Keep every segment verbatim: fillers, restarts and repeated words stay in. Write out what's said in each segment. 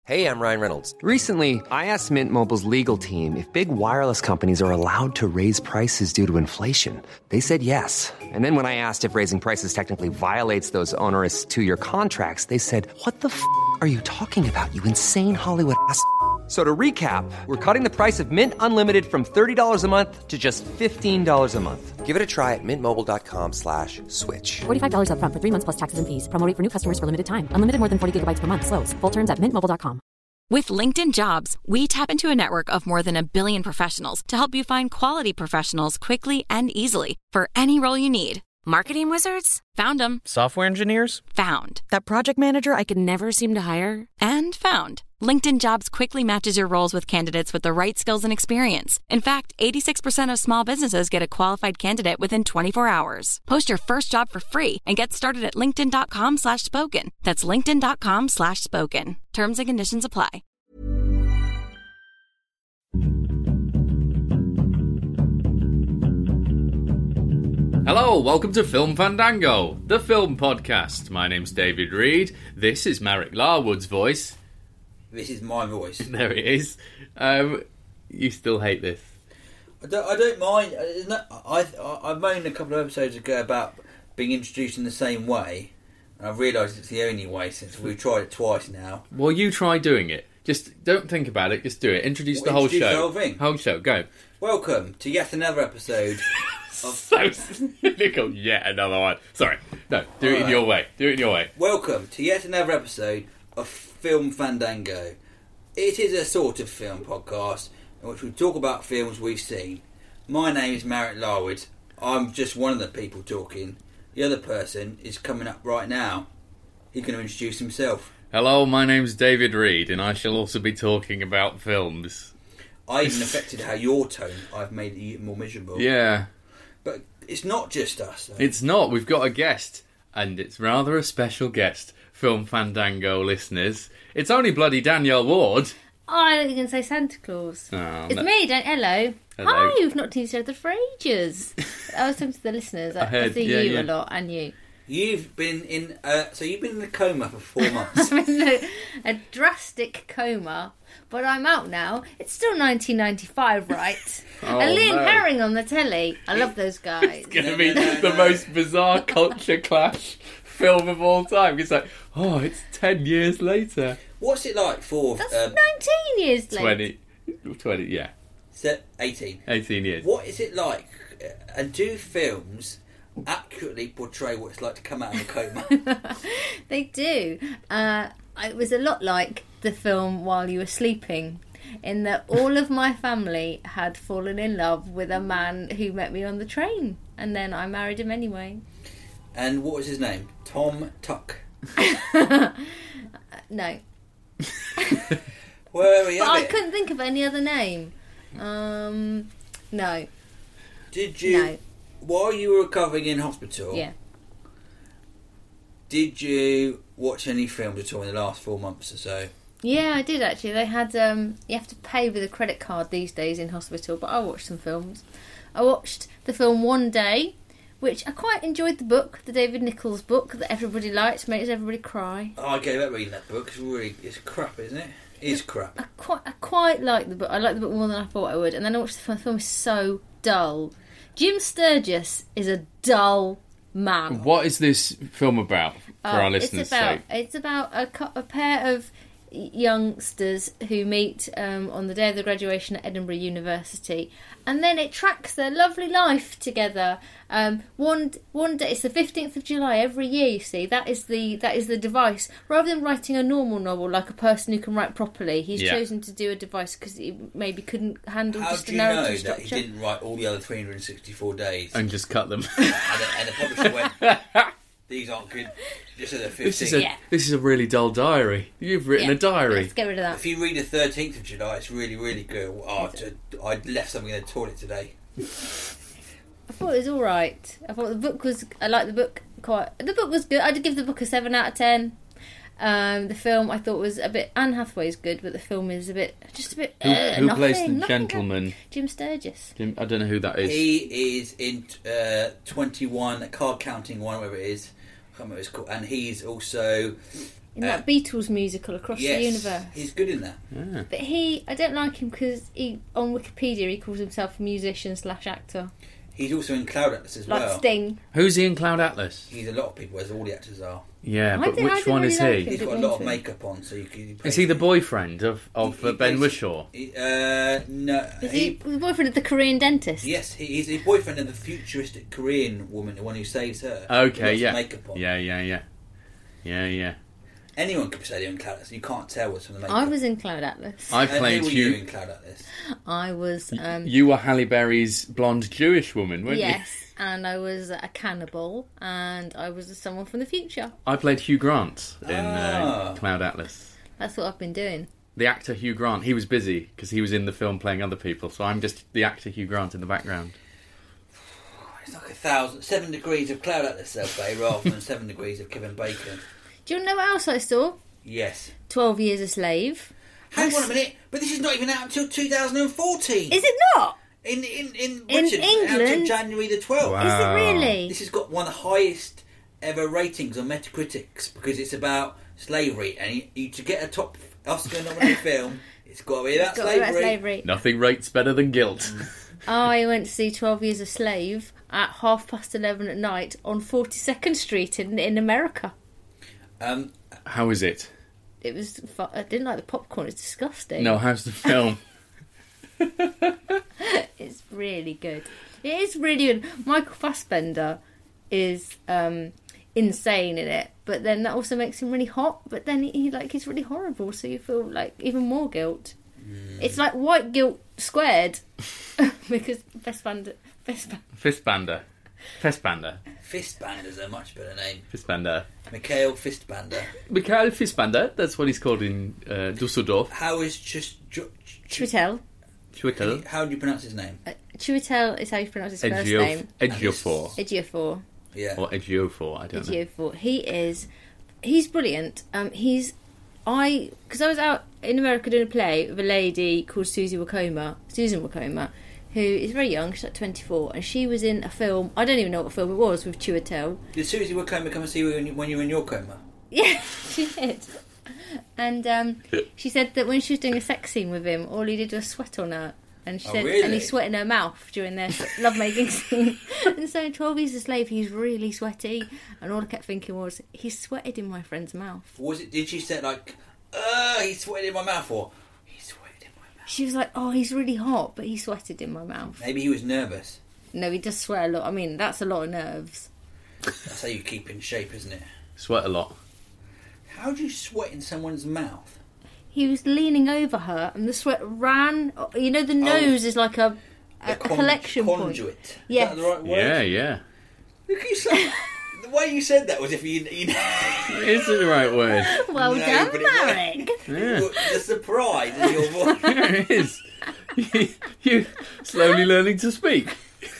Hey, I'm Ryan Reynolds. Recently, I asked Mint Mobile's legal team if big wireless companies are allowed to raise prices due to inflation. They said yes. And then when I asked if raising prices technically violates those onerous two-year contracts, they said, what the f*** are you talking about, you insane Hollywood ass f- So to recap, we're cutting the price of Mint Unlimited from thirty dollars a month to just fifteen dollars a month. Give it a try at mintmobile.com slash switch. forty-five dollars up front for three months plus taxes and fees. Promo rate for new customers for limited time. Unlimited more than forty gigabytes per month. Slows full terms at mint mobile dot com. With LinkedIn Jobs, we tap into a network of more than a billion professionals to help you find quality professionals quickly and easily for any role you need. Marketing wizards? Found them. Software engineers? Found. That project manager I could never seem to hire? And found. LinkedIn Jobs quickly matches your roles with candidates with the right skills and experience. In fact, eighty-six percent of small businesses get a qualified candidate within twenty-four hours. Post your first job for free and get started at linkedin.com slash spoken. That's linkedin.com slash spoken. Terms and conditions apply. Hello, welcome to Film Fandango, the film podcast. My name's David Reed. This is Marek Larwood's voice. This is my voice. There it is. Um, you still hate this? I don't, I don't mind. I, I, I moaned a couple of episodes ago about being introduced in the same way, and I've realised it's the only way since we've tried it twice now. Well, you try doing it. Just don't think about it, just do it. Introduce Well, the whole introduce show. the whole thing. Whole show, go. Welcome to yet another episode of... So cynical. Yet another one. Sorry. No, do it All in right. your way. Do it in your way. Welcome to yet another episode of Film Fandango. It is a sort of film podcast in which we talk about films we've seen. My name is Marek Larwood. I'm just one of the people talking. The other person is coming up right now. He's going to introduce himself. Hello, my name's David Reed, and I shall also be talking about films. I even affected how your tone, I've made it even more miserable. Yeah. But it's not just us, though. It's not. We've got a guest, and it's rather a special guest. Film Fandango listeners. It's only bloody Danielle Ward. Oh, I thought you were going to say Santa Claus. Oh, it's no. me, Dan- hello. Hello. Hi, we've not seen each other for ages. I was talking to the listeners. I, I heard, I see yeah, you yeah. a lot, and you. You've been in... Uh, so you've been in a coma for four months. I'm in a, a drastic coma, but I'm out now. It's still nineteen ninety-five, right? Oh, and Liam no. Herring on the telly. I love those guys. It's going to No, be no, no, the no. most bizarre culture clash film of all time. It's like, oh, it's ten years later. What's it like for... That's Um, nineteen years later. twenty, twenty, yeah, se- eighteen. eighteen years. What is it like? uh, And do films accurately portray what it's like to come out of a coma? They do. Uh, it was a lot like the film While You Were Sleeping, in that all of my family had fallen in love with a man who met me on the train, and then I married him anyway. And what was his name? Tom Tuck. No. Where we But have I it. couldn't think of any other name. Um, no. Did you... No. While you were recovering in hospital... Yeah. Did you watch any films at all in the last four months or so? Yeah, I did actually. They had, um, you have to pay with a credit card these days in hospital, but I watched some films. I watched the film One Day, which I quite enjoyed the book, the David Nichols book that everybody liked, makes everybody cry. Oh, I gave up reading that book. It's really... It's crap, isn't it? It is crap. I quite, I quite like the book. I like the book more than I thought I would. And then I watched the film. The film is so dull. Jim Sturgis is a dull man. What is this film about, for Uh, our listeners' it's about, sake? It's about a, cou- a pair of youngsters who meet um, on the day of the graduation at Edinburgh University, and then it tracks their lovely life together. Um, one one day, it's the fifteenth of July every year. You see, that is the that is the device. Rather than writing a normal novel like a person who can write properly, he's Yeah. chosen to do a device because he maybe couldn't handle How just do a you know narrative that he structure. didn't write all the other three hundred sixty-four days? And just cut them. and, the, and the publisher went, these aren't good. Just as a fifteen. This is a Yeah. this is a really dull diary. You've written Yeah, a diary. Let's get rid of that. If you read the thirteenth of July, it's really, really good. Oh, t- I left something in the toilet today. I thought it was all right. I thought the book was. I liked the book quite. The book was good. I'd give the book a seven out of ten. Um, the film I thought was a bit. Anne Hathaway's good, but the film is a bit, just a bit. Who, uh, who nothing, plays the nothing gentleman? good. Jim Sturgis. Jim, I don't know who that is. He is in uh, twenty-one, card counting one, whatever it is. I can't remember what it's called. And he's also in Uh, that Beatles musical Across yes, the Universe. he's good in that. Yeah. But he, I don't like him because he, on Wikipedia, he calls himself a musician slash actor, He's also in Cloud Atlas as like well. Sting. Who's he in Cloud Atlas? He's a lot of people, as all the actors are. Yeah, I but didn't- I which didn't one really is like he? him. He's got a Didn't lot of want to. makeup on, so you can. Is he the boyfriend of, of He- uh, he Ben plays- Whishaw? He, uh, no. Is he the boyfriend of the Korean dentist? Yes, he, he's the boyfriend of the futuristic Korean woman, the one who saves her. Okay, Lots yeah. of makeup on. Yeah, yeah, yeah. Yeah, yeah. Anyone could say they're in Cloud Atlas. You can't tell what's from the makeup. I was in Cloud Atlas. I And who played were you you. in Cloud Atlas? I was, um, You were Halle Berry's blonde Jewish woman, weren't yes, and I was a cannibal, and I was someone from the future. you? I played Hugh Grant in Ah. uh, Cloud Atlas. That's what I've been doing. The actor Hugh Grant, he was busy because he was in the film playing other people, so I'm just the actor Hugh Grant in the background. It's like a thousand, seven degrees of Cloud Atlas, they'll say, rather than seven degrees of Kevin Bacon. Do you know what else I saw? Yes. Twelve Years a Slave. Hang Yes. on a minute, but this is not even out until two thousand fourteen. Is it not? In in in, In Britain, out until England? January the twelfth. Wow. Is it really? This has got one of the highest ever ratings on Metacritic's because it's about slavery, and you, you to get a top Oscar-nominated film, it's got to be about Got to be slavery. about slavery. Nothing rates better than guilt. I went to see Twelve Years a Slave at half past eleven at night on forty-second Street in in America. Um, How is it? It was. fu- I didn't like the popcorn. It's disgusting. No, how's the film? It's really good. It is really good. Michael Fassbender is um, insane in it, but then that also makes him really hot. But then he, he like he's really horrible, so you feel like even more guilt. It's like white guilt squared because Fassbender, Fassbender. Fistbander. Fistbander. Fistbander's a much better name. Fistbander. Mikhail Fistbander. Mikhail Fistbander, that's what he's called in uh, Dusseldorf. How is just ju- ju- Chiwetel. Twitter. How do you pronounce his name? Uh, Chiwetel is how you pronounce his first Edgiof- name. Edgiofor. Ejiofor. Yeah. Or Edgiofor, I don't know. Ejiofor. He is. He's brilliant. Um, he's. I because I was out in America doing a play with a lady called Susie Wokoma, Susan Wokoma, who is very young. She's like twenty-four, and she was in a film. I don't even know what film it was with Chiwetel. Did Susie Wokoma come and see you when, you when you were in your coma? Yeah, she did. And um, she said that when she was doing a sex scene with him, all he did was sweat on her. And she Oh, said, really? and he sweat in her mouth during their lovemaking scene. And so in twelve Years a Slave, he's really sweaty. And all I kept thinking was, he sweated in my friend's mouth. Was it? Did she say like, uh, he sweated in my mouth, or he sweated in my mouth? She was like, oh, he's really hot, but he sweated in my mouth. Maybe he was nervous. No, he does sweat a lot. I mean, that's a lot of nerves. That's how you keep in shape, isn't it? Sweat a lot. How do you sweat in someone's mouth? He was leaning over her, and the sweat ran. You know, the nose is like a, a, The con- collection point. conduit. Yes. Is that the right word? Yeah, yeah. Look, you say, the way you said that was if you, you Is it the right word? Well No, done, but it- Marek. Yeah. the surprise in your voice. There it is. You, you slowly learning to speak.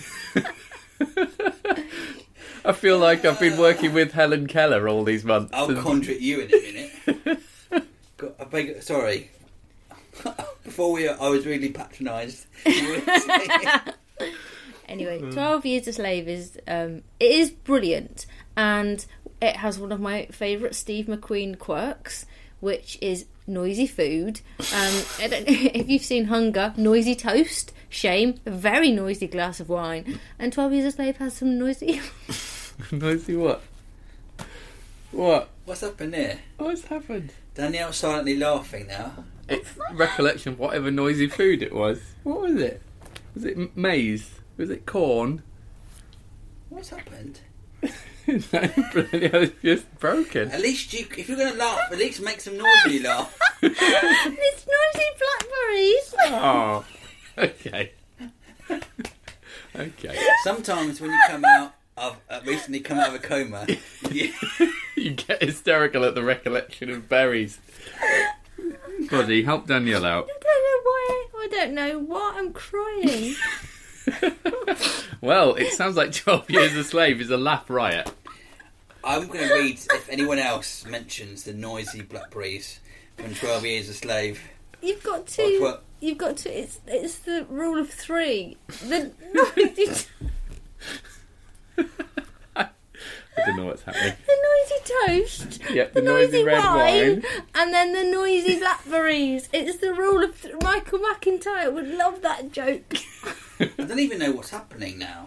I feel like I've been working with Helen Keller all these months. I'll and- contradict you in a minute. God, I beg, sorry. Before we, I was really patronised. You were saying- Anyway, Hmm. Twelve Years a Slave is um, it is brilliant, and it has one of my favourite Steve McQueen quirks, which is noisy food. Um, I don't know if you've seen Hunger, noisy toast, Shame, a very noisy glass of wine, and Twelve Years a Slave has some noisy. Noisy what? What? What's happened there? What's happened? Danielle's silently laughing now. It's recollection of whatever noisy food it was. What was it? Was it m- maize? Was it corn? What's happened? No, it was just broken. At least you, if you're going to laugh, at least make some noise when you laugh. It's noisy blackberries. Oh, okay. Okay. Sometimes when you come out of, uh, recently come out of a coma, you, You get hysterical at the recollection of berries. Buddy, help Danielle out. I don't know why. I don't know why I'm crying. Well, it sounds like twelve Years a Slave is a laugh riot. I'm going to read if anyone else mentions the noisy blackberries from twelve Years a Slave. You've got Or to. twe- You've got to. It's it's the rule of three. The noisy, I don't know what's happening. the noisy toast, Yep, the, the noisy red wine, wine. and then the noisy blackberries. It's the rule of th- Michael McIntyre would love that joke. I don't even know what's happening now.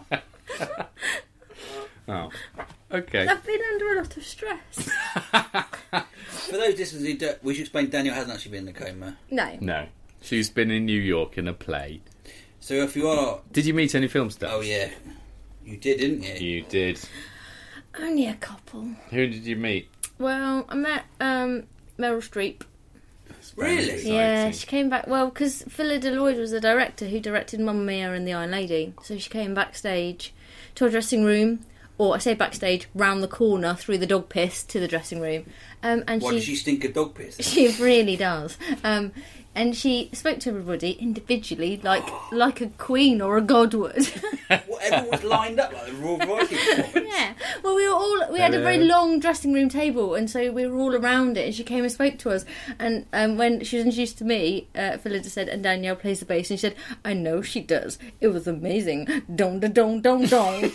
Oh, okay. I've been under a lot of stress. For those listeners who don't, we should explain Daniel hasn't actually been in a coma. No. No, she's been in New York in a play. So if you are... Did you meet any film stars? Oh, yeah. You did, didn't you? You did. Only a couple. Who did you meet? Well, I met um, Meryl Streep. That's very Really? exciting. Yeah, she came back. Well, because Phyllida Lloyd was the director who directed Mamma Mia and The Iron Lady. So she came backstage to our dressing room, or I say backstage, round the corner through the dog piss to the dressing room. Um, and Why she, did she stink of dog piss? She really does. Um, and she spoke to everybody individually, like like a queen or a god would. Well, everyone was lined up like the Royal Variety performance. Yeah. Well, we were all we had a very long dressing room table, and so we were all around it. And she came and spoke to us. And um, when she was introduced to me, uh, Phyllida said, "And Danielle plays the bass." And she said, "I know she does. It was amazing. Dong da dong dong dong."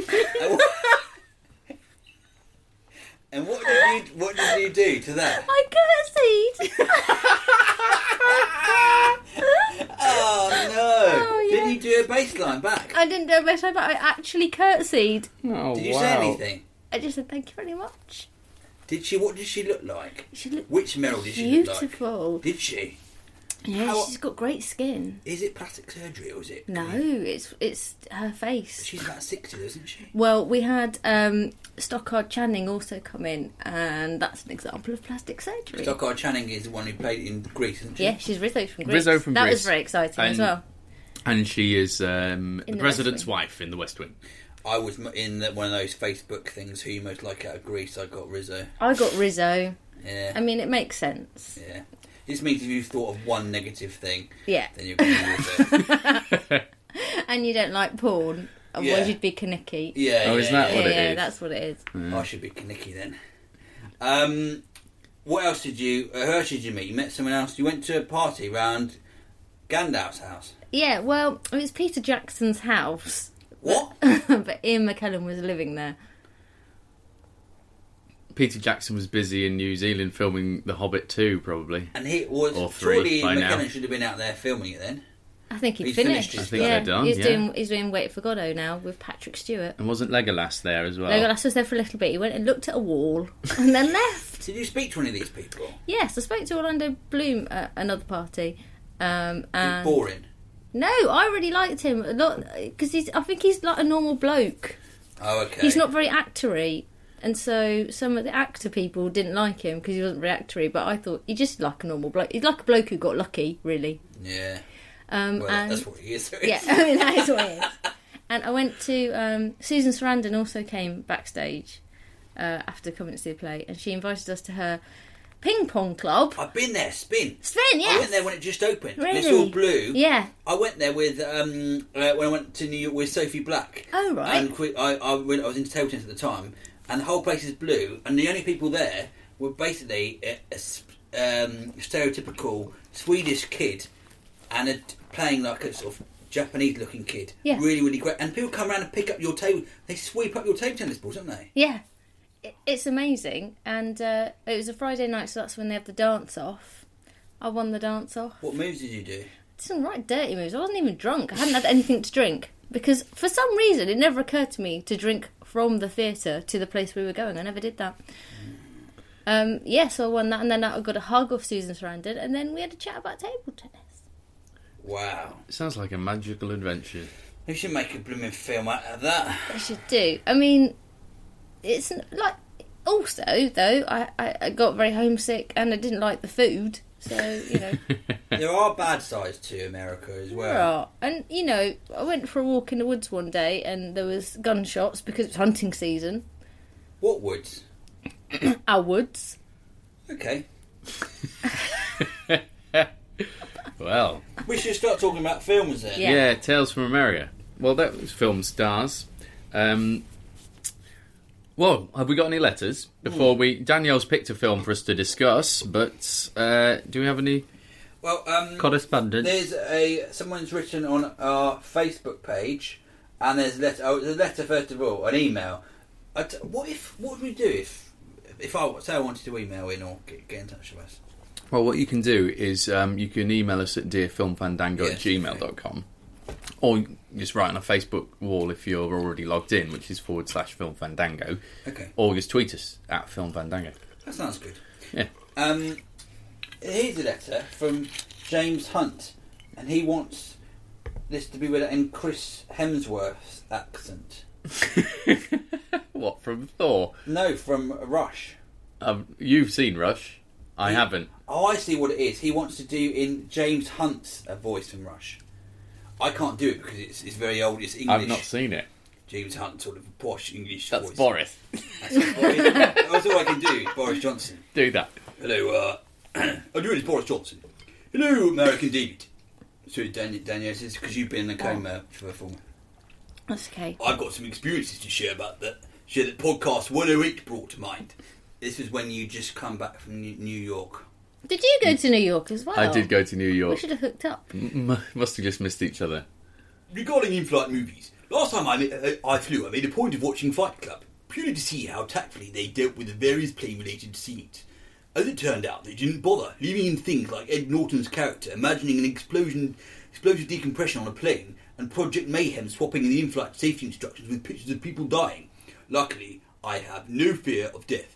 And what did you what did you do to that? I curtsied. Oh no! Oh, yeah. Did you do a bass line back? I didn't do a bass line, but I actually curtsied. Oh, Did you wow. say anything? I just said, "Thank you very much." Did she? What did she look like? She looked Which Meryl did she look like? beautiful. Did she? Yeah, How- she's got great skin. Is it plastic surgery or is it? No, it's it's her face. She's about sixty, isn't she? Well, we had um, Stockard Channing also come in, and that's an example of plastic surgery. Stockard Channing is the one who played in Greece, isn't she? Yeah, she's Rizzo from Greece. Rizzo from that Greece. was very exciting as And- well. And she is um, the the president's West Wing. wife in the West Wing. I was m- in the, one of those Facebook things. Who you most like out of Greece? I got Rizzo. I got Rizzo. Yeah, I mean, it makes sense. yeah. This means if you've thought of one negative thing, Yeah. then you're going to Rizzo. And you don't like porn, otherwise Yeah. you'd be Kaniki. Yeah. Oh, yeah, is that yeah, what yeah, it yeah, is? that's what it is. I should be Kaniki then. Um, what else did you? Uh, who else did you meet? You met someone else. You went to a party round Gandalf's house. Yeah, well, it was Peter Jackson's house, What? but Ian McKellen was living there. Peter Jackson was busy in New Zealand filming The Hobbit two, probably. And he was Or three surely by McKellen now. should have been out there filming it then. I think he'd He's finished. finished his I think yeah, they're done, he's yeah. doing he's doing Wait for Godot now with Patrick Stewart. And wasn't Legolas there as well? Legolas was there for a little bit. He went and looked at a wall and then left. Did you speak to any of these people? Yes, I spoke to Orlando Bloom at another party. Um, Is and it boring? No, I really liked him a lot because he's. I think he's like a normal bloke. Oh, okay. He's not very actory, and so some of the actor people didn't like him because he wasn't very actory. But I thought he's just like a normal bloke. He's like a bloke who got lucky, really. Yeah. Um, Well, and that's what he is. yeah, I mean that is what it is. And I went to um, Susan Sarandon also came backstage uh, after coming to see the play, and she invited us to her ping pong club. I've been there, Spin. Spin, I yes. went there when it just opened. Really? It's all blue. Yeah. I went there with um, uh, when I went to New York with Sophie Black. Oh, right. And we, I, I, when I was into table tennis at the time, and the whole place is blue, and the only people there were basically a, a s- um, stereotypical Swedish kid and a, playing like a sort of Japanese-looking kid. Yeah. Really, really great. And people come around and pick up your table. They sweep up your table tennis balls, don't they? Yeah, It- it's amazing. And uh, it was a Friday night, so that's when they have the dance off. I won the dance off. What moves did you do? Did some right dirty moves. I wasn't even drunk. I hadn't had anything to drink because for some reason it never occurred to me to drink from the theatre to the place we were going. I never did that. Um, yeah, so I won that, and then I got a hug off Susan Sarandon, and then we had a chat about table tennis. Wow. It sounds like a magical adventure. We should make a blooming film out of that. I should do. I mean, it's n- like also though I, I, I got very homesick and I didn't like the food, so you know. There are bad sides to America as well. There are. And you know, I went for a walk in the woods one day and there was gunshots because it's hunting season. What woods? Our woods. Okay. Well, We should start talking about films then. Yeah. yeah. Tales from America. Well, that was film stars. Um, whoa, have we got any letters? Before we... Danielle's picked a film for us to discuss, but uh, do we have any Well, um, correspondence? there's a someone's written on our Facebook page, and there's a letter. Oh, there's a letter first of all, an email. I t- what if? What would we do if if I say I wanted to email in or get, get in touch with us. Well, what you can do is um, you can email us at dearfilmfandango Yes, at gmail dot com, or just write on a Facebook wall if you're already logged in, which is forward slash filmfandango. Okay. Or just tweet us at filmfandango. That sounds good. Yeah. Um, here's a letter from James Hunt, and he wants this to be read in Chris Hemsworth's accent. What, from Thor? No, from Rush. Um, you've seen Rush. I He- haven't. Oh, I see what it is. He wants to do in James Hunt's a voice from Rush. I can't do it because it's, it's very old. It's English. I've not seen it. James Hunt, sort of a posh English That's voice. Boris. That's, Boris. That's all I can do. Boris Johnson. Do that. Hello, uh, I'm doing it, Boris Johnson. Hello, American David. Sorry, Daniel, Daniel says because you've been in a coma for a full. That's okay. I've got some experiences to share about that. Share that podcast one oh eight brought to mind. This was when you just come back from New New York. Did you go to New York as well? I did go to New We York. should have hooked up. M- must have just missed each other. Regarding in-flight movies, last time I, ma- I flew, I made a point of watching Fight Club, purely to see how tactfully they dealt with the various plane-related scenes. As it turned out, they didn't bother, leaving in things like Ed Norton's character imagining an explosion, explosive decompression on a plane, and Project Mayhem swapping in the in-flight safety instructions with pictures of people dying. Luckily, I have no fear of death.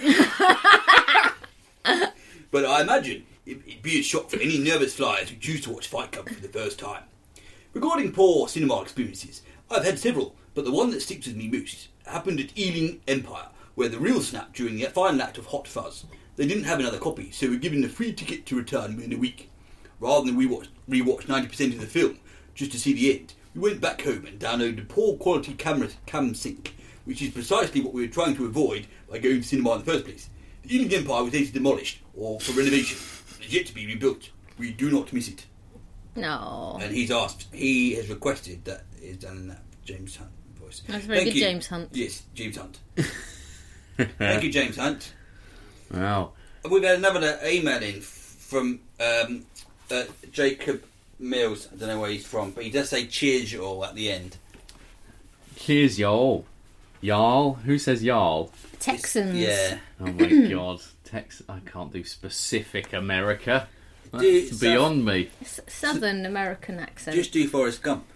But I imagine it- it'd be a shock for any nervous flyers who choose to watch Fight Club for the first time. Regarding poor cinema experiences, I've had several, but the one that sticks with me most happened at Ealing Empire, where the reel snapped during the final act of Hot Fuzz. They didn't have another copy, so we were given a free ticket to return within a week. Rather than rewatch, rewatch ninety percent of the film just to see the end, we went back home and downloaded a poor quality camera cam sync, which is precisely what we were trying to avoid by going to cinema in the first place. The Ealing Empire was later demolished, or for renovation. It is yet to be rebuilt. We do not miss it. No. And he's asked, he has requested that it is done in that James Hunt voice. That's very Thank good, you. James Hunt. Yes, James Hunt. Thank you, James Hunt. Wow. And we've had another email in from um, uh, Jacob Mills. I don't know where he's from, but he does say cheers you all at the end. Cheers, y'all. Y'all? Who says y'all? Texans. Yeah. Oh my god. Tex- I can't do specific America. That's Dude, so- beyond me. S- Southern American accent. Just do Forrest Gump.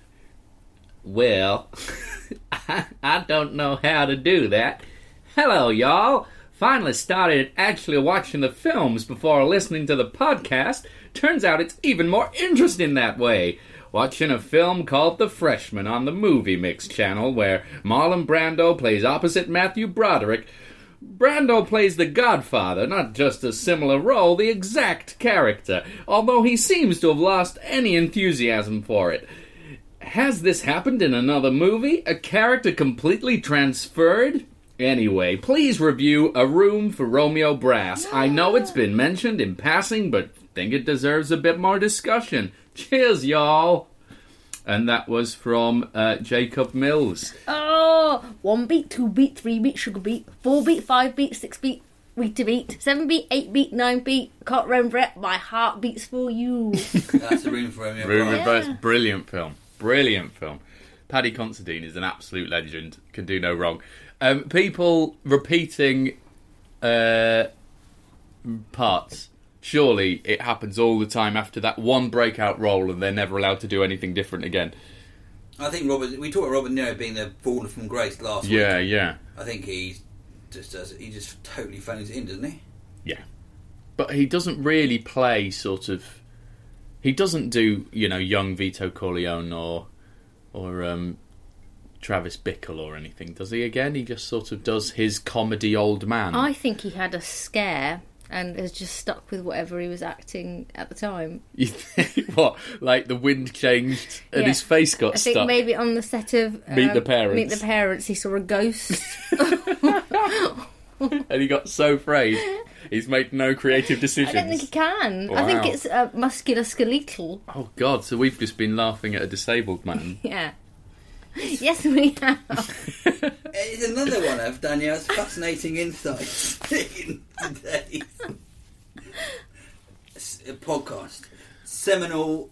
Well, I, I don't know how to do that. Hello, y'all. Finally started actually watching the films before listening to the podcast. Turns out it's even more interesting that way. Watching a film called The Freshman on the Movie Mix channel, where Marlon Brando plays opposite Matthew Broderick. Brando plays the Godfather, not just a similar role, the exact character, although he seems to have lost any enthusiasm for it. Has this happened in another movie? A character completely transferred? Anyway, please review A Room for Romeo Brass. I know it's been mentioned in passing, but think it deserves a bit more discussion. Cheers, y'all. And that was from uh, Jacob Mills. Oh, one beat, two beat, three beat, sugar beat, four beat, five beat, six beat, week to beat, seven beat, eight beat, nine beat. Can't remember it. My heart beats for you. That's a Room for Romeo. Room Brass. Reverse, brilliant film. Brilliant film. Paddy Considine is an absolute legend. Can do no wrong. Um, people repeating uh, parts. Surely it happens all the time after that one breakout role and they're never allowed to do anything different again. I think Robert. We talked about Robert De Niro being the fallen from grace last Yeah, week. yeah, I think he just does. He just totally phones it in, doesn't he? yeah. But he doesn't really play sort of... He doesn't do, you know, young Vito Corleone or or um, Travis Bickle or anything, does he again? He just sort of does his comedy old man. I think he had a scare and has just stuck with whatever he was acting at the time. You think, what, like the wind changed and Yeah. his face got I think stuck? maybe on the set of Meet um, the Parents. Meet the Parents, he saw a ghost. And he got so afraid. He's made no creative I decisions. don't think he can. I think Wow. it's uh, musculoskeletal. Oh, God, so we've just been laughing at a disabled man. Yeah. Yes, we have. It's another one of Danielle's fascinating insights in today's s- podcast. Seminal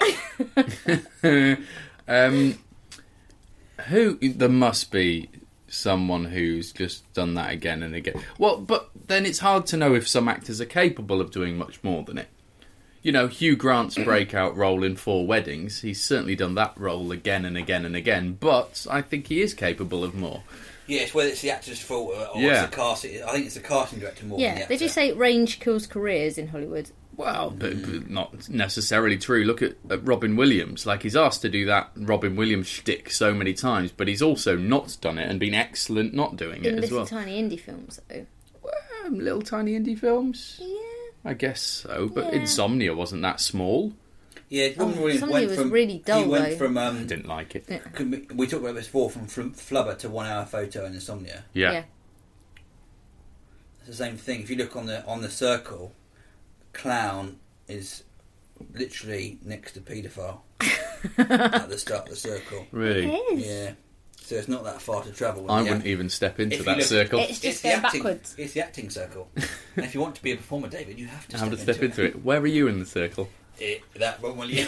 podcast. um, who... There must be someone who's just done that again and again. Well, but then it's hard to know if some actors are capable of doing much more than it. You know, Hugh Grant's breakout role in Four Weddings, he's certainly done that role again and again and again, but I think he is capable of more. Yeah, it's whether it's the actor's fault or Yeah. it's the casting. I think it's the casting director more than the Yeah, actor. they do say range kills careers in Hollywood. Well, but, but not necessarily true. Look at, at Robin Williams. Like, he's asked to do that Robin Williams shtick so many times, but he's also not done it and been excellent not doing In it as little well. tiny indie films, though. Um, little tiny indie films? Yeah. I guess so, but Yeah. Insomnia wasn't that small. Yeah, Robin Oh, Williams somebody went was from really dull, he went though. from I um, didn't like it. Yeah. could we, we talked about this before from, from Flubber to One Hour Photo and Insomnia. Yeah. yeah. It's the same thing. If you look on the on the circle, Clown is literally next to paedophile at the start of the circle. Really? It is. Yeah, so it's not that far to travel. I Yeah. wouldn't even step into If you that look- circle. It's just the going acting, backwards. It's the acting circle. And if you want to be a performer, David, you have to I step, have to step into, into it. Where are you in the circle? it. it that Robin Williams.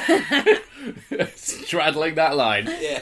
Straddling that line. Yeah.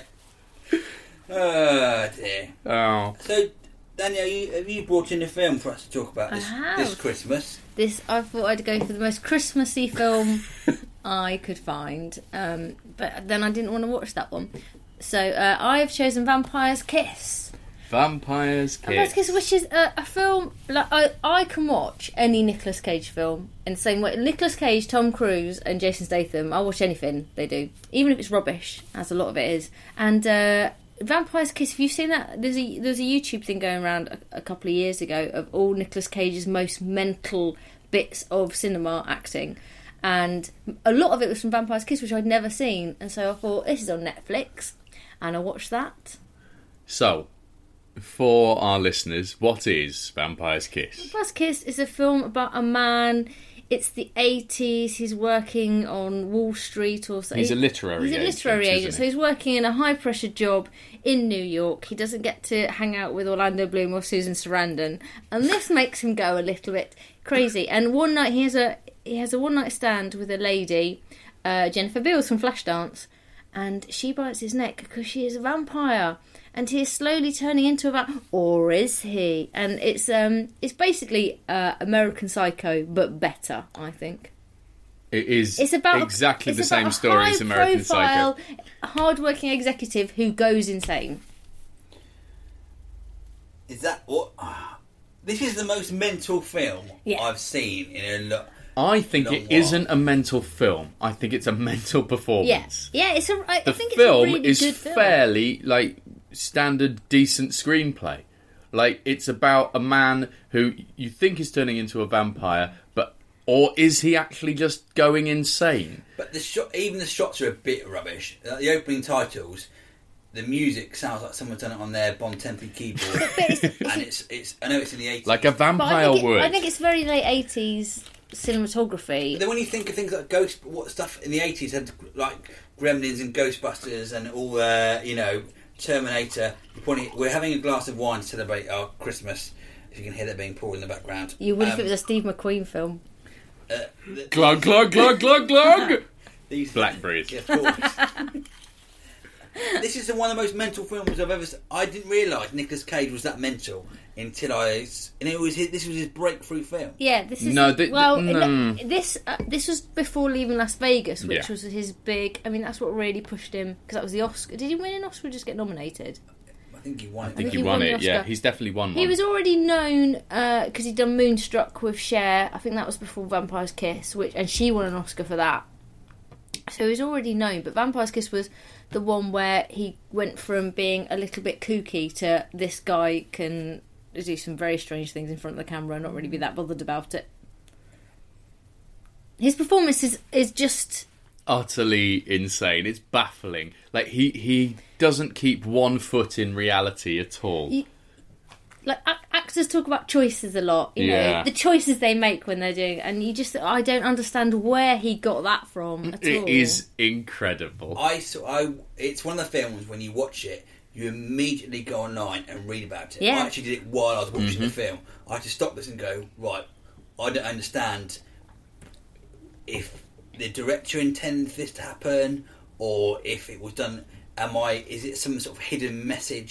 Oh dear. Oh. So, Danielle, you, have you brought in a film for us to talk about I this, have. this Christmas? This, I thought I'd go for the most Christmassy film I could find, um, but then I didn't want to watch that one. So uh, I've chosen Vampire's Kiss. Vampire's Vampire's Kiss. Kiss, which is a, a film like I, I can watch any Nicolas Cage film in the same way. Nicolas Cage, Tom Cruise, and Jason Statham. I'll watch anything they do, even if it's rubbish, as a lot of it is. And uh, Vampire's Kiss. Have you seen that? There's a there's a YouTube thing going around a, a couple of years ago of all Nicolas Cage's most mental bits of cinema acting. And a lot of it was from Vampire's Kiss, which I'd never seen. And so I thought, this is on Netflix. And I watched that. So, for our listeners, what is Vampire's Kiss? Vampire's Kiss is a film about a man. It's the eighties. He's working on Wall Street or so. He's a literary He's a agent, literary isn't agent. he? So he's working in a high pressure job in New York. He doesn't get to hang out with Orlando Bloom or Susan Sarandon, and this makes him go a little bit crazy. And one night he has a he has a one night stand with a lady, uh, Jennifer Beals from Flashdance, and she bites his neck because she is a vampire. And he is slowly turning into a vampire, or is he? And it's um, it's basically uh, American Psycho, but better, I think. It is It's about exactly it's the about same a story as American high-profile, Psycho. hard-working executive who goes insane. Is that what? ah, this is the most mental film Yeah. I've seen in a lot. I think Long it while. isn't a mental film. I think it's a mental Yeah, performance. yeah. It's a. I The think film it's a really is good film. fairly like standard, decent screenplay. Like, it's about a man who you think is turning into a vampire, but or is he actually just going insane? But the shot, even the shots are a bit rubbish. Like the opening titles, the music sounds like someone's done it on their Bon Tempi keyboard, and it's it's. I know it's in the eighties. Like a But I vampire think, it, would. I think it's very late eighties cinematography. But then when you think of things like Ghost, what stuff in the eighties had like Gremlins and Ghostbusters and all, uh, you know, Terminator. You're pointing, we're having a glass of wine to celebrate our Christmas. If you can hear that being poured in the background, You would if Um, it was a Steve McQueen film. uh, th- glug, glug, glug, glug, glug! these Blackberries. Yeah, of course. This is one of the most mental films I've ever seen. I didn't realise Nicolas Cage was that mental until I... And it was his, this was his breakthrough film. Yeah, this is No, th- well. th- no, no. This uh, this was before Leaving Las Vegas, which Yeah. was his big. I mean, that's what really pushed him because that was the Oscar. Did he win an Oscar or just get nominated? I think he won it. I think he he won won the it, yeah. Oscar. He's definitely won one. He was already known because he'd done Moonstruck with Cher. I think that was before Vampire's Kiss, which and she won an Oscar for that. So he was already known, but Vampire's Kiss was the one where he went from being a little bit kooky to this guy can do some very strange things in front of the camera and not really be that bothered about it. His performance is, is just... utterly insane. It's baffling. Like, he, he doesn't keep one foot in reality at all. You- Like a- actors talk about choices a lot, you Yeah. know, the choices they make when they're doing, and you just I don't understand where he got that from at It all. is incredible. I, saw, I It's one of the films when you watch it, you immediately go online and read about it. Yeah. I actually did it while I was watching Mm-hmm. the film. I had to stop this and go, right, I don't understand if the director intended this to happen or if it was done. Am I? Is it some sort of hidden message?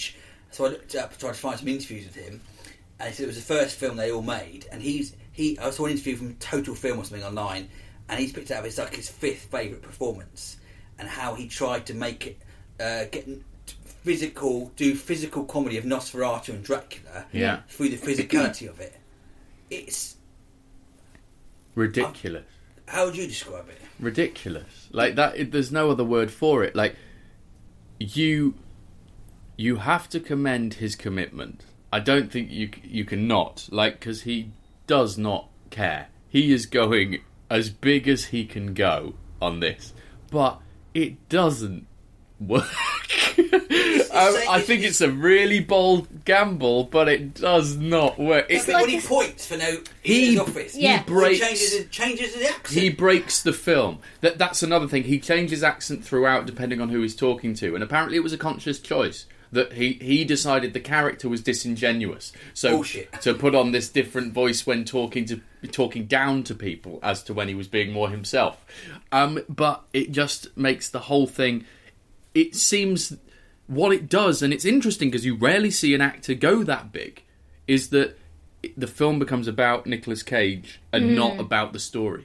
So I looked up, tried to find some interviews with him, and he said it was the first film they all made. And he's he I saw an interview from Total Film or something online, and he's picked it up. It's like his fifth favourite performance, and how he tried to make it uh, get physical, do physical comedy of Nosferatu and Dracula, Yeah. through the physicality of it. It's Ridiculous. how would you describe it? Ridiculous. Like that. It, there's no other word for it. Like you, you have to commend his commitment. I don't think you you can not. Like, because he does not care. He is going as big as he can go on this, but it doesn't work. um, I think it's a really bold gamble, but it does not work. It's It, like like when he a- points for no He- in his office. Yeah. he breaks. He changes his, changes his accent. He breaks the film. That that's another thing. He changes accent throughout depending on who he's talking to, and apparently it was a conscious choice that he, he decided the character was disingenuous. So Bullshit. to put on this different voice when talking to talking down to people as to when he was being more himself. Um, but it just makes the whole thing. It seems what it does, and it's interesting because you rarely see an actor go that big, is that the film becomes about Nicolas Cage and not about the story.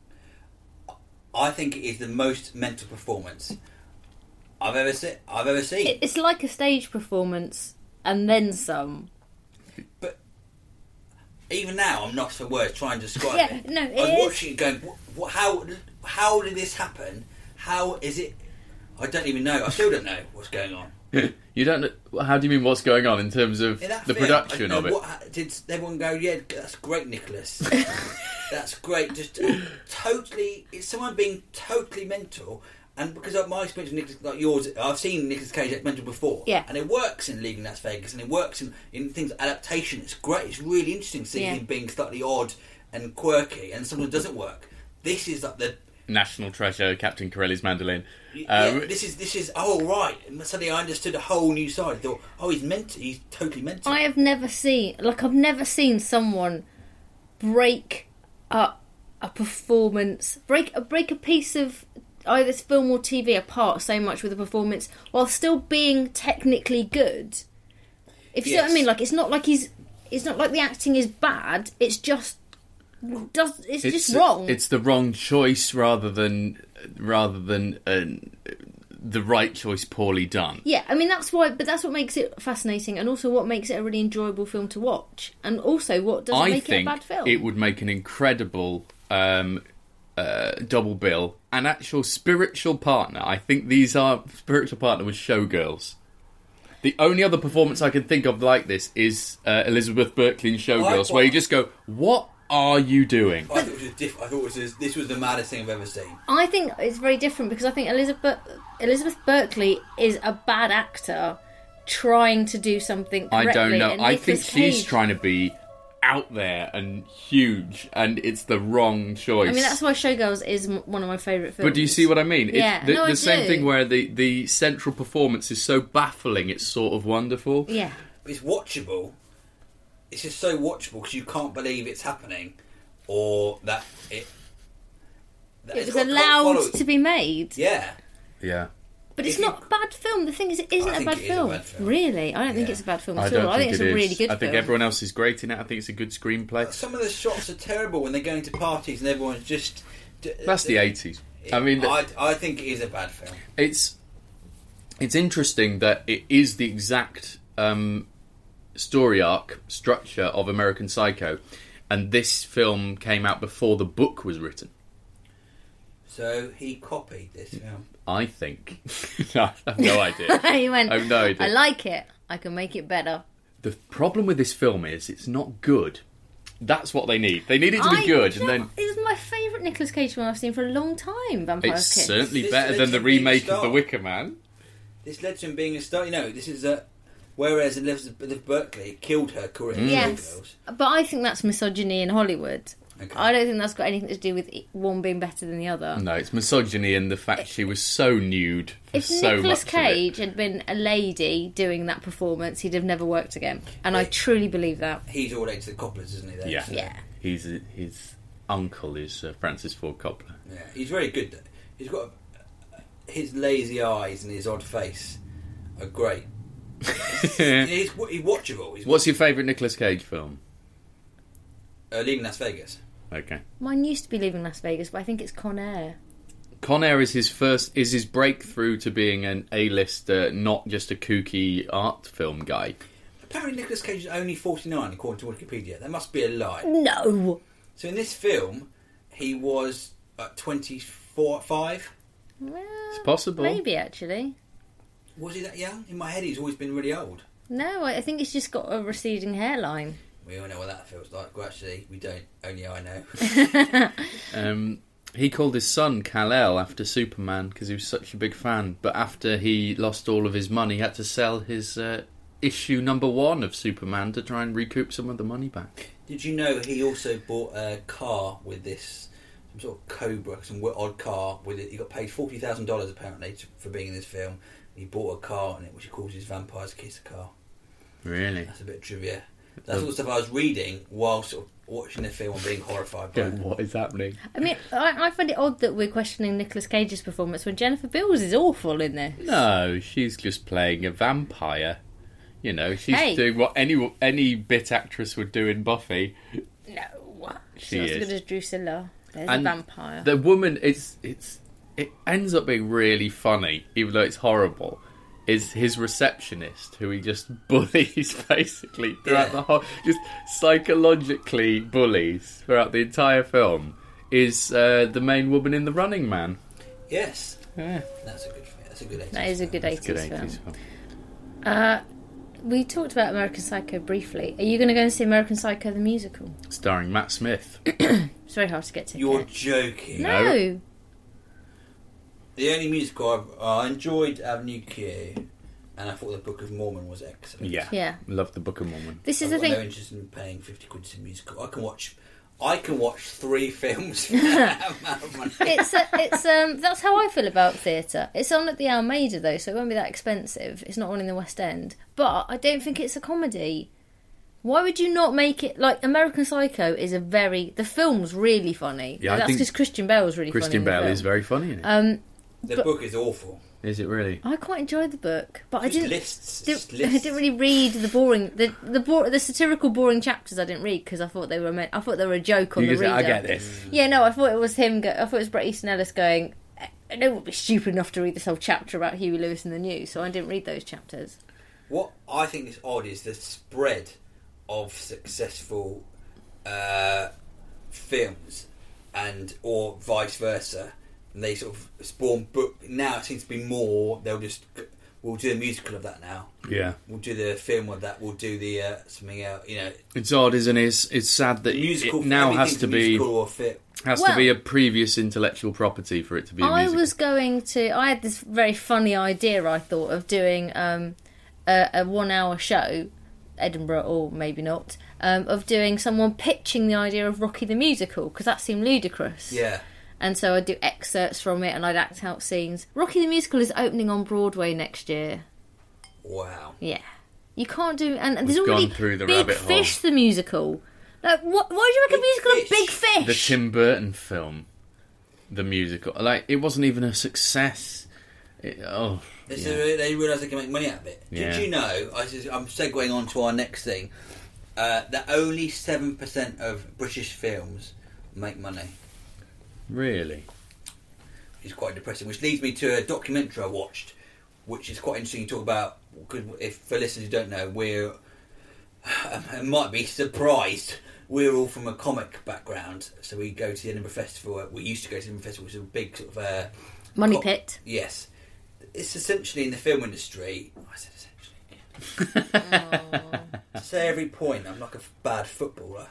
I think it is the most mental performance I've ever seen. I've ever seen. It- It's like a stage performance and then some. But even now, I'm not for words trying to describe Yeah, it. no, I it was is- watching it going, what, what, how, how did this happen? How is it? I don't even know. I still don't know what's going on. You don't know, how do you mean what's going on in terms of In that the film, production I of don't know it? What, did everyone go, yeah, that's great, Nicholas. That's great. Just totally, it's someone being totally mental. And because of my experience with Nicolas, like yours, I've seen Nicolas Cage act mental before. Yeah. And it works in Leaving Las Vegas, and it works in, in things like adaptation. It's great. It's really interesting seeing Yeah. him being slightly odd and quirky, and something that doesn't work. This is like the National treasure, Captain Corelli's mandolin. yeah, Um, this is this is oh right. And suddenly I understood a whole new side. I thought, oh, he's mental. He's totally mental. I have never seen, like, I've never seen someone break up a performance, break a break a piece of either film or T V apart so much with a performance while still being technically good. If you see what I Yes. mean, like, it's not like he's, it's not like the acting is bad. It's just does it's, just wrong. It's the wrong choice rather than rather than uh, the right choice poorly done. Yeah, I mean that's why, but that's what makes it fascinating, and also what makes it a really enjoyable film to watch, and also what doesn't I make think it a bad film. it would make an incredible um, uh, double bill. An actual spiritual partner. I think these are spiritual partner with Showgirls. The only other performance I can think of like this is uh, Elizabeth Berkley in Showgirls, I- where you just go, "What are you doing?" I thought it was diff- I thought it was, this was the maddest thing I've ever seen. I think it's very different because I think Elizabeth Elizabeth Berkley is a bad actor trying to do something I correctly. don't know. and I Nicolas think she's Cage- trying to be out there and huge, and it's the wrong choice. I mean, that's why Showgirls is m- one of my favourite films. But do you see what I mean? It's Yeah, the, no, I the same do. thing where the, the central performance is so baffling, it's sort of wonderful. Yeah, It's watchable. It's just so watchable because you can't believe it's happening, or that it. That it it's was got a cult allowed following. to be made. Yeah. Yeah. But it's If you- not a bad film. The thing is, it isn't I a think bad, it is a film. bad film. Really, I don't think Yeah. it's a bad film I at don't all. I think think it's it a really is. good I think film. everyone else is great in it. I think it's a good screenplay. Some of the shots are terrible when they're going to parties and everyone's just. That's the eighties. I mean, I, I think it is a bad film. it's it's interesting that it is the exact um, story arc structure of American Psycho, and this film came out before the book was written. So he copied this film. I think. I have no idea. He went, I have no idea. I like it. I can make it better. The problem with this film is it's not good. That's what they need. They need it to be I- good, you and know, then it was my favourite Nicolas Cage film I've seen for a long time. Vampire it's Kiss. certainly This better led than to the being remake of star. The Wicker Man. This led to him being a star. You know, this is a. Whereas Elizabeth Berkley killed her career in Yes, Showgirls. but I think that's misogyny in Hollywood. Okay. I don't think that's got anything to do with one being better than the other. No, it's misogyny and the fact she was so nude for If so Nicolas much of it. Cage had been a lady doing that performance, he'd have never worked again. And I truly believe that. He's all related to the Coppolas, isn't he? There? Yeah. So- Yeah. He's his uncle is uh, Francis Ford Coppola. Yeah, he's very good. Though. He's got his lazy eyes and his odd face are great. he's, he's watchable. He's What's your favourite Nicolas Cage film? uh, Leaving Las Vegas. Okay. Mine used to be Leaving Las Vegas, but I think it's Con Air. Con Air is his first, is his breakthrough to being an A-lister, not just a kooky art film guy. Apparently Nicolas Cage is only forty-nine, according to Wikipedia. That must be a lie. No! So in this film, he was uh, twenty-four, five. Well, It's possible. Maybe, actually. Was he that young? In my head, he's always been really old. No, I I think he's just got a receding hairline. We all know what that feels like. Well, actually, we don't. Only I know. Um, he called his son Kal-El after Superman because he was such a big fan. But after he lost all of his money, he had to sell his uh, issue number one of Superman to try and recoup some of the money back. Did you know he also bought a car with this, some sort of Cobra, some odd car with it? He got paid forty thousand dollars apparently to, for being in this film. He bought a car in it, which he calls his Vampire's Kiss car. Really? That's a bit of trivia. That's all the stuff I was reading while sort of watching the film and being horrified by Yeah, it. what is happening? I mean, I, I find it odd that we're questioning Nicolas Cage's performance when Jennifer Beals is awful in this. No, she's just playing a vampire. You know, she's Hey. doing what any any bit actress would do in Buffy. No. She's She not as is. good as Drusilla. There's And a vampire. The woman, it's it's it ends up being really funny, even though it's horrible. Is his receptionist, who he just bullies basically throughout Yeah. the whole, just psychologically bullies throughout the entire film, is uh, the main woman in The Running Man. Yes, Yeah, that's a good. That's a good eighties. That is a good it's a eighties, good eighties film. film. Uh, we talked about American Psycho briefly. Are you going to go and see American Psycho the musical? Starring Matt Smith. It's very hard to get tickets. You're joking. No. The only musical I've, I enjoyed Avenue Q, and I thought the Book of Mormon was excellent. Yeah, Yeah. love the Book of Mormon. This is I've the got thing. no interest in paying fifty quid to see a musical. I can watch. I can watch three films for that amount of money. It's a, it's um that's how I feel about theatre. It's on at the Almeida though, so it won't be that expensive. It's not on in the West End, but I don't think it's a comedy. Why would you not make it like American Psycho is a very the film's really funny. Yeah, I that's think because Christian Bale's really funny. Christian in the Bale film. is very funny in it. Um, The But- book is awful. Is it really? I quite enjoyed the book, but I Just didn't. lists. didn't- Just I lists. didn't really read the boring the the bore, the satirical boring chapters. I didn't read because I thought they were meant. I thought they were a joke on You the just- reader. I get this. Yeah, no, I thought it was him. Go, I thought it was Bret Easton Ellis going. I don't want to be stupid enough to read this whole chapter about Huey Lewis in the news, so I didn't read those chapters. What I think is odd is the spread of successful uh, films, and or vice versa. And they sort of spawn book. Now it seems to be more. They'll just we'll do a musical of that now. Yeah. We'll do the film of that. We'll do the uh, something else. You know, It's odd, isn't it? It's, it's sad that musical it now has everything's to a be musical or film. has Well- to be a previous intellectual property for it to be a I musical. was going to. I had this very funny idea. I thought of doing um, a, a one-hour show, Edinburgh or maybe not, um, of doing someone pitching the idea of Rocky the musical because that seemed ludicrous. Yeah. And so I'd do excerpts from it and I'd act out scenes. Rocky the musical is opening on Broadway next year. Wow. Yeah, you can't do. And, and We've there's already gone through the Big rabbit hole. Fish the musical. Like, what? Why do you make a Big musical of Fish? Big Fish? The Tim Burton film, the musical. Like, it wasn't even a success. It, oh, It's yeah. a, they realise they can make money out of it. Yeah. Did you know? I just, I'm segueing on to our next thing. Uh, that only seven percent of British films make money. Really? Is quite depressing. Which leads me to a documentary I watched, which is quite interesting to talk about. Because if for listeners who don't know, we're and might be surprised. We're all from a comic background, so we go to the Edinburgh Festival. We used to go to the Edinburgh Festival, which is a big sort of uh, Money co- pit. Yes, it's essentially in the film industry. I said essentially. To say every point, I'm like a f- bad footballer.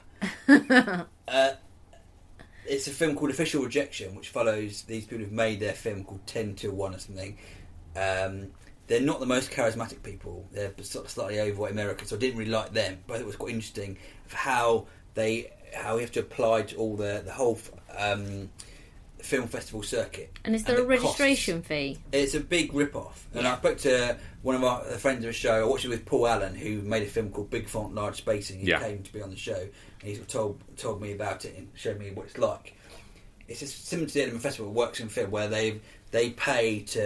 uh, it's a film called Official Rejection, which follows these people who've made their film called ten to one or something. Um, they're not the most charismatic people. They're sort of slightly overweight Americans, so I didn't really like them. But it was quite interesting of how they how we have to apply to all the the whole um, film festival circuit. And is there a the costs. registration fee? It's a big rip-off. And I spoke to one of our friends of the show. I watched it with Paul Allen, who made a film called Big Font, Large Spacing. He Yeah. came to be on the show, and he sort of told told me about it and showed me what it's like. It's just similar to the Edinburgh Festival. It works in film where they they pay to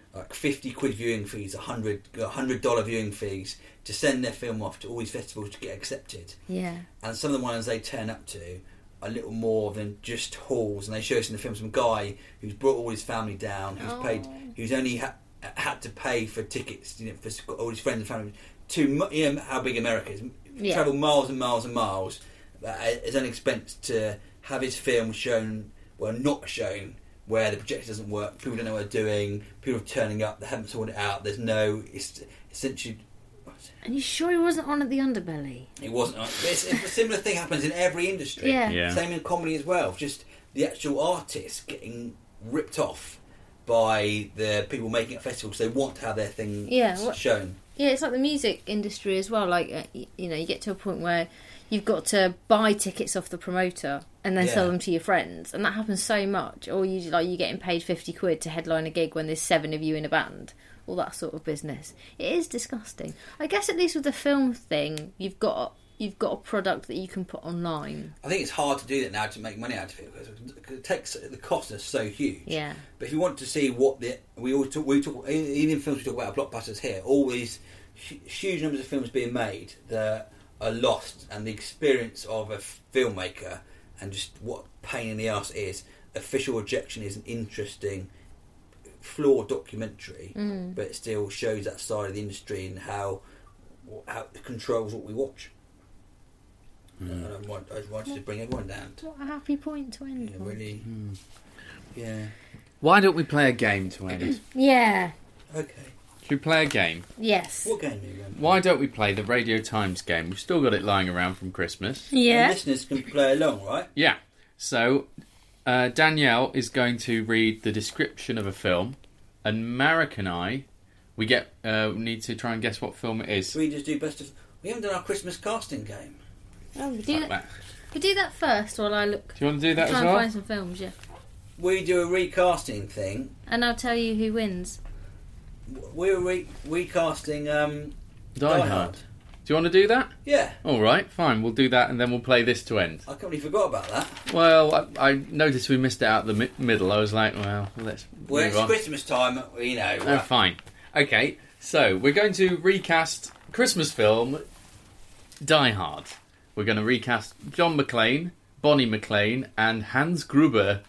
like fifty quid viewing fees, one hundred one hundred dollar viewing fees to send their film off to all these festivals to get accepted. Yeah. And some of the ones they turn up to are little more than just halls, and they show us in the film some guy who's brought all his family down, who's Oh. paid, who's only ha- had to pay for tickets, you know, for all his friends and family. To mu- you know how big America is, Yeah. travel miles and miles and miles at his own expense to have his film shown, well, not shown, where the projector doesn't work, people don't know what they're doing, people are turning up, they haven't sorted it out, there's no, it's essentially... And you sure he wasn't on at the Underbelly? It wasn't. It's, it's a similar thing happens in every industry. Yeah. Yeah. Same in comedy as well. Just the actual artists getting ripped off by the people making it festivals. They want to have their thing Yeah, what- shown. Yeah, it's like the music industry as well. Like, uh, y- you know, you get to a point where you've got to buy tickets off the promoter and then sell Yeah. them to your friends, and that happens so much. Or you like you getting paid fifty quid to headline a gig when there's seven of you in a band. All that sort of business. It is disgusting. I guess at least with the film thing, you've got you've got a product that you can put online. I think it's hard to do that now to make money out of it because it takes the costs are so huge. Yeah. But if you want to see what the we always talk, we talk even in films we talk about blockbusters here. All these hu- huge numbers of films being made that are lost, and the experience of a filmmaker and just what pain in the arse it is. Official Rejection is an interesting, flawed documentary, Mm. but it still shows that side of the industry and how how it controls what we watch. And I, want, I wanted to bring everyone down. To, What a happy point to end yeah, on. really, yeah. Why don't we play a game to end? Yeah. Okay. Should we play a game? Yes. What game are you going? Why don't we play the Radio Times game? We've still got it lying around from Christmas. Yeah. Listeners can play along, right? Yeah. So, uh, Danielle is going to read the description of a film, and Marek and I, we get uh, need to try and guess what film it is. We just do best of. We haven't done our Christmas casting game. Oh, we do Like that. that. We do that first while I look. Do you want to do that Try as and well? find some films, yeah. We do a recasting thing. And I'll tell you who wins. We're re- recasting um, Die Hard. Do you want to do that? Yeah, All right, fine. We'll do that, and then we'll play this to end. I completely forgot about that. Well, I, I noticed we missed it out the mi- middle. I was like, well, let's Well, move it's on. Christmas time, you know. Oh, right. fine. Okay, so we're going to recast Christmas film Die Hard. We're going to recast John McClane, Bonnie McClane, and Hans Gruber.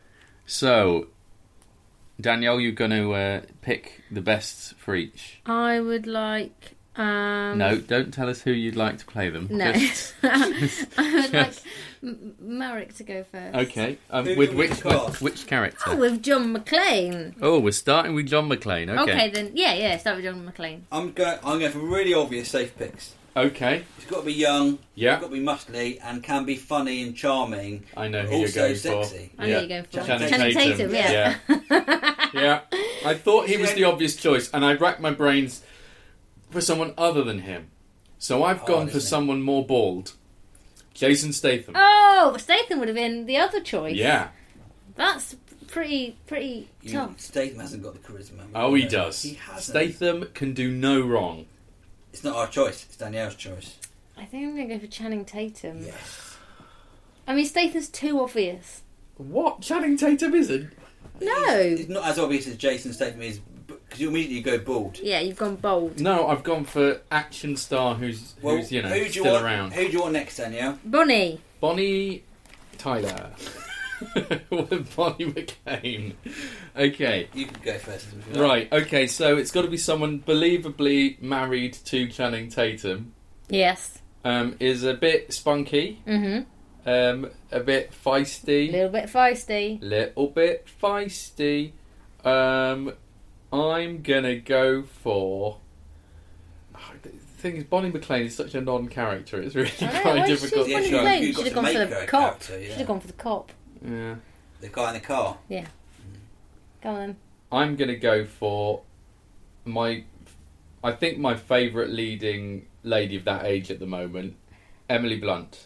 So, Danielle, you're going to uh, pick the best for each. I would like. Um, No, don't tell us who you'd like to play them. No. Just- I would like M- Marek to go first. okay, um, Who with can we which cast? which character? Oh, with John McClane. Oh, we're starting with John McClane. Okay. Okay. then. Yeah, yeah, start with John McClane. I'm going. I'm going for really obvious safe picks. Okay. It's got to be young. Yeah. It's got to be muscly and can be funny and charming. I know but who you're also going sexy. for. I know you're going for Channing Channing Tatum. Tatum, yeah. Yeah. Yeah. I thought he was the obvious choice, and I racked my brains for someone other than him. So I've Oh, gone for isn't it? someone more bald. Jason Statham. Oh, Statham would have been the other choice. Yeah. That's pretty, pretty You, tough. Statham hasn't got the charisma. Oh, he does. He hasn't. Statham can do no wrong. It's not our choice. It's Danielle's choice. I think I'm going to go for Channing Tatum. Yes. I mean, Statham's too obvious. What? Channing Tatum isn't? No. It's not as obvious as Jason Statham is, because you immediately go bald. Yeah, you've gone bold. No, I've gone for action star who's Well, who's you know who do you still want, around. Who do you want next, Danielle? Bonnie. Bonnie Tyler. With Bonnie McClane. Okay. You can go first. If you like. Right, okay, so it's got to be someone believably married to Channing Tatum, Yes. um, is a bit spunky, Mm-hmm. um, a bit A feisty, little bit feisty. little bit feisty. Um, I'm gonna go for. The thing is, Bonnie McClane is such a non-character. It's really I know, quite why difficult. She's Yeah, Bonnie sure. McClane. You've Should got have to gone for make the her a cop. character, yeah. Should have gone for the cop. Yeah. The guy in the car. Yeah. Go on then. I'm gonna go for my. I think my favourite leading lady of that age at the moment, Emily Blunt.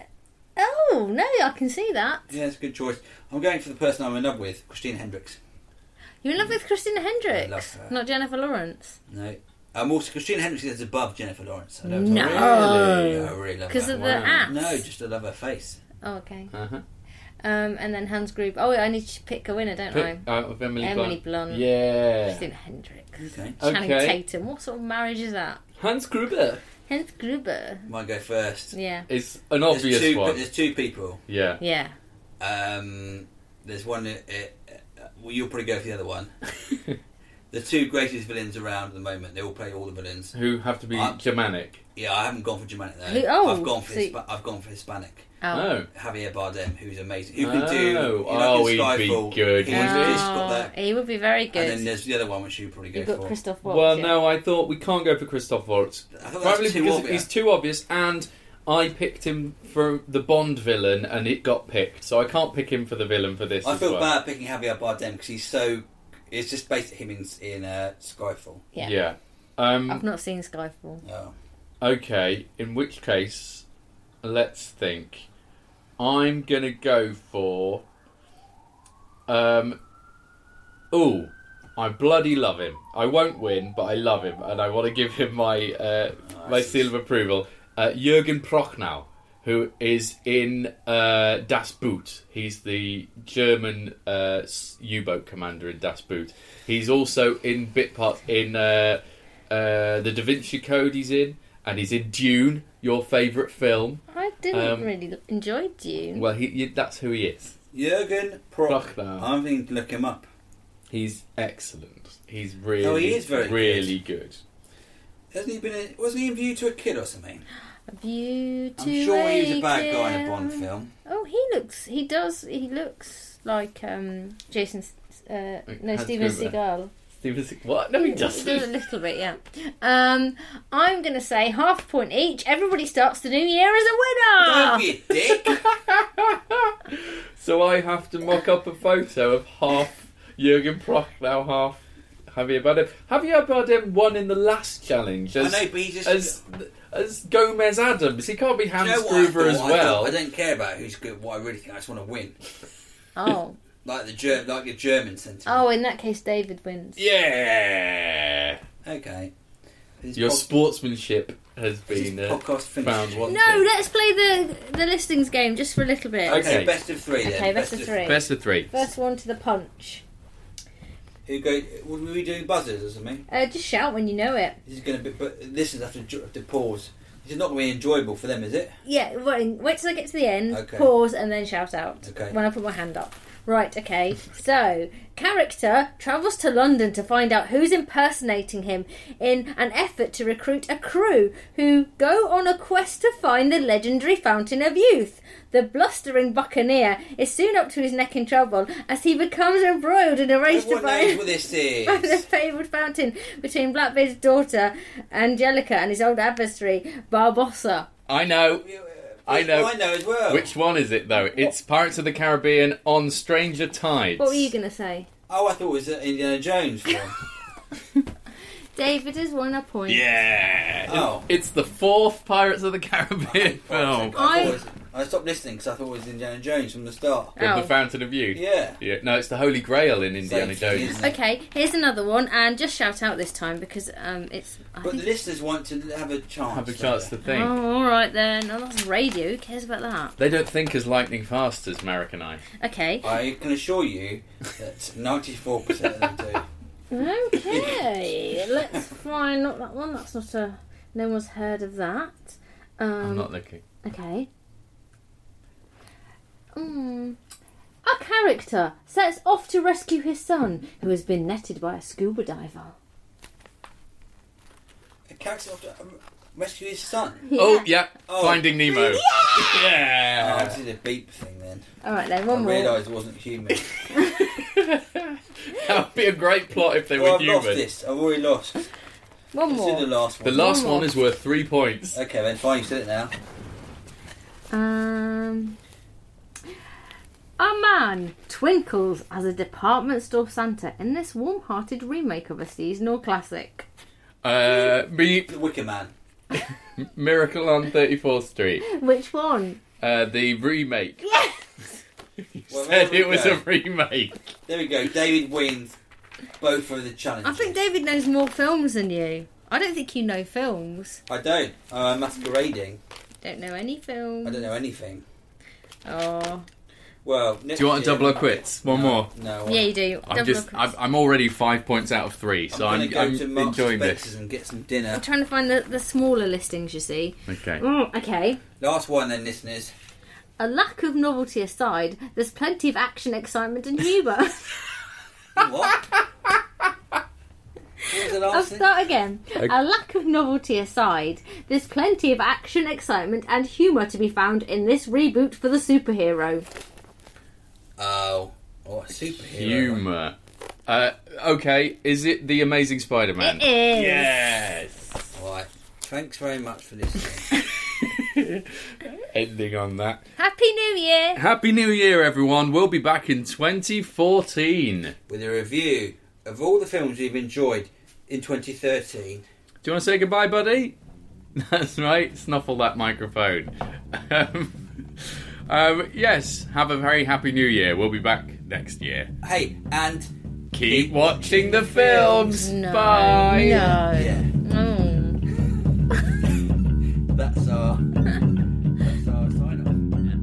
Oh, no, I can see that. Yeah, it's a good choice. I'm going for the person I'm in love with, Christina Hendricks. You're in love with Christina Hendricks, I love her. not Jennifer Lawrence. No. Um, also, Christina Hendricks is above Jennifer Lawrence. I know. No. Really? I really love Because her. of the Wow. ass. No, just I love her face. Oh, okay. Uh-huh. Um, and then Hans Gruber. Oh, I need to pick a winner, don't Pick I? out of Emily, Emily Blunt. Blunt. Yeah. Christina Hendricks. Okay. Channing Okay. Tatum. What sort of marriage is that? Hans Gruber Hans Gruber. Might go first. Yeah. is an There's obvious two, one. There's two people. Yeah. Yeah. Um, there's one. Uh, uh, well, you'll probably go for the other one. The two greatest villains around at the moment. They all play all the villains. Who have to be I'm- Germanic. Yeah, I haven't gone for Germanic though. Who- oh, I've gone for so- Hispa- I've gone for Hispanic. Oh. Oh. Javier Bardem, who's amazing. Who can do? You know, Oh, in he'd be Skyfall, good, He's wouldn't he? just got that. Oh, he would be very And then good. there's the other one which you probably go You've got for. Christoph Waltz. Well, yeah. no, I thought we can't go for Christoph Waltz. I thought that's Probably too because obvious. he's too obvious, and I picked him for the Bond villain, and it got picked, so I can't pick him for the villain for this. I as feel well. bad picking Javier Bardem because he's so. It's just based him in in uh, Skyfall. Yeah. Yeah. Um, I've not seen Skyfall. Oh. Okay, in which case, let's think. I'm gonna go for. Um. Ooh, I bloody love him. I won't win, but I love him, and I want to give him my uh, my seal of approval. Uh, Jürgen Prochnow, who is in uh, Das Boot. He's the German uh, U-boat commander in Das Boot. He's also in bit parts in uh, uh, the Da Vinci Code. He's in, and he's in Dune, your favourite film. I didn't Um, really enjoy Dune. Well, he, that's who he is. Jürgen Proch. Prochnow. I'm thinking to look him up. He's excellent. He's really, Oh, he is very really good. Hasn't he been? In, wasn't he in View to a Kid or something? A View to I'm sure he was a bad Kill. guy in a Bond film. Oh, he looks. He does. He looks like um, Jason. Uh, no, Hans Steven Gruber. Seagal. Steven Se- what? No, he He does a doesn't. little bit, yeah. Um, I'm going to say half a point each. Everybody starts the new year as a winner. Don't be a dick. So I have to mock up a photo of half Jürgen Prochnow, half Javier Bardem. Javier Bardem won in the last challenge as, I know, but he just. as, as Gomez Adams. He can't be Do Hans you know what I Gruber thought? as I well. thought, I don't care about who's good. What I really think, I just want to win. Oh, Like the Ger- like the German sentiment. oh. In that case, David wins. Yeah. Okay. This Your pod- sportsmanship has is this been uh, podcast finished? found wanting. No, let's play the the listings game just for a little bit. Okay, Okay. best of three then. Okay, best of three. Best of three. First one to the punch. Who go? Would we be doing buzzers or something? Uh, just shout when you know it. This is going to be. But listeners have to, jo- have to pause. This is not going to be enjoyable for them, is it? Yeah, wait, wait till I get to the end, Okay. pause, and then shout out Okay. when I put my hand up. Right, okay. So, character travels to London to find out who's impersonating him in an effort to recruit a crew who go on a quest to find the legendary Fountain of Youth. The blustering buccaneer is soon up to his neck in trouble as he becomes embroiled in a race to Everyone knows find what this find the is. favoured fountain between Blackbeard's daughter, Angelica, and his old adversary, Barbossa. I know. I know. I know as well. Which one is it though? It's Pirates of the Caribbean on Stranger Tides. What were you going to say? Oh, I thought it was an Indiana Jones film. David has won a point. Yeah. Oh. It's the fourth Pirates of the Caribbean film. I, thought I- it was, I stopped listening because I thought it was Indiana Jones from the start. With Oh. the Fountain of Youth. Yeah. Yeah. No, it's the Holy Grail in Indiana Same thing, Jones. isn't it? Okay, here's another one, and just shout out this time because um, it's. I But the think listeners want to have a chance. Have a don't chance they? to think. Oh, all right then. Oh, that's radio. Who cares about that? They don't think as lightning fast as Marek and I. Okay. I can assure you that ninety-four percent of them do. Okay. Let's find not that one. That's not a. No one's heard of that. Um, I'm not looking. Okay. Mm. A character sets off to rescue his son, who has been netted by a scuba diver. A character have to um, rescue his son. Oh, yeah. Oh. Finding Nemo. Oh, Yeah. this is a beep thing then. All right then, I one more. realised it wasn't human. That would be a great plot if they well, were I've lost human. this. I've already lost. One Let's do more. the last The one. last One one more. is worth three points. Okay, then fine, you said it now. Um, a man twinkles as a department store Santa in this warm-hearted remake of a seasonal classic. Uh, beep. The Wicker Man. Miracle on thirty-fourth Street. Which one? Uh, the remake. Yes! You Well, said there we it was go. a remake. There we go. David wins both of the challenges. I think David knows more films than you. I don't think you know films. I don't. I'm masquerading. Don't know any films. I don't know anything. Oh. Well, Do you want a double or quits? One no, more. No. Yeah, you do. I'm Double just. or I'm, quits. I'm already five points out of three, so I'm I'm, going to go I'm to Marks enjoying and Spencer's this. and get some dinner. I'm trying to find the, the smaller listings, you see. Okay. Mm, okay. Last one then, listeners. A lack of novelty aside, there's plenty of action, excitement, and humour. What? What was the I'll last thing? start again. A lack of novelty aside, there's plenty of action, excitement, and humour to be found in this reboot for the superhero. Oh, oh, a superhero. Humour. Uh, okay, is it The Amazing Spider-Man? It is. Yes. Right. Thanks very much for listening. Ending on that. Happy New Year! Happy New Year, everyone. We'll be back in twenty fourteen. With a review of all the films we've enjoyed in twenty thirteen. Do you want to say goodbye, buddy? That's right. Snuffle that microphone. Um, um, yes, have a very happy New Year. We'll be back next year. Hey, and Keep watching the films. No. Bye. No. yeah, Mm. that's our that's our sign off.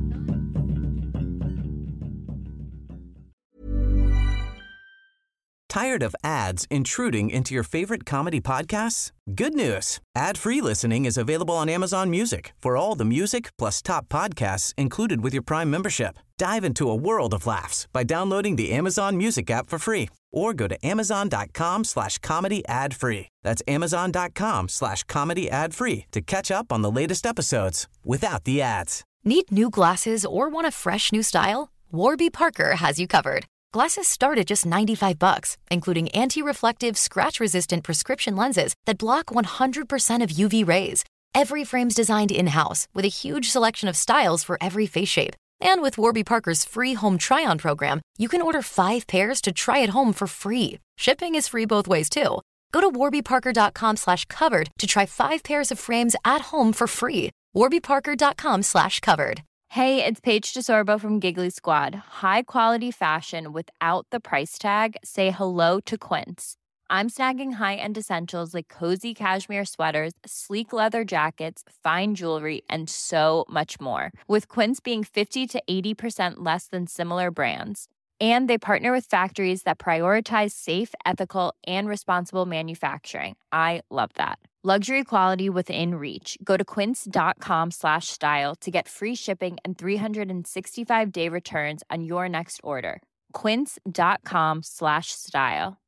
Tired of ads intruding into your favorite comedy podcasts? Good news. Ad-free listening is available on Amazon Music for all the music plus top podcasts included with your Prime membership. Dive into a world of laughs by downloading the Amazon Music app for free or go to amazon.com slash comedy ad free. That's amazon.com slash comedy ad free to catch up on the latest episodes without the ads. Need new glasses or want a fresh new style? Warby Parker has you covered. Glasses start at just ninety-five bucks, including anti-reflective, scratch-resistant prescription lenses that block one hundred percent of U V rays. Every frame's designed in-house with a huge selection of styles for every face shape. And with Warby Parker's free home try-on program, you can order five pairs to try at home for free. Shipping is free both ways, too. Go to warbyparker.com slash covered to try five pairs of frames at home for free. warbyparker.com slash covered. Hey, it's Paige DeSorbo from Giggly Squad. High quality fashion without the price tag. Say hello to Quince. I'm snagging high-end essentials like cozy cashmere sweaters, sleek leather jackets, fine jewelry, and so much more. With Quince being fifty to eighty percent less than similar brands. And they partner with factories that prioritize safe, ethical, and responsible manufacturing. I love that. Luxury quality within reach. Go to quince.com slash style to get free shipping and three sixty-five day returns on your next order. Quince.com slash style.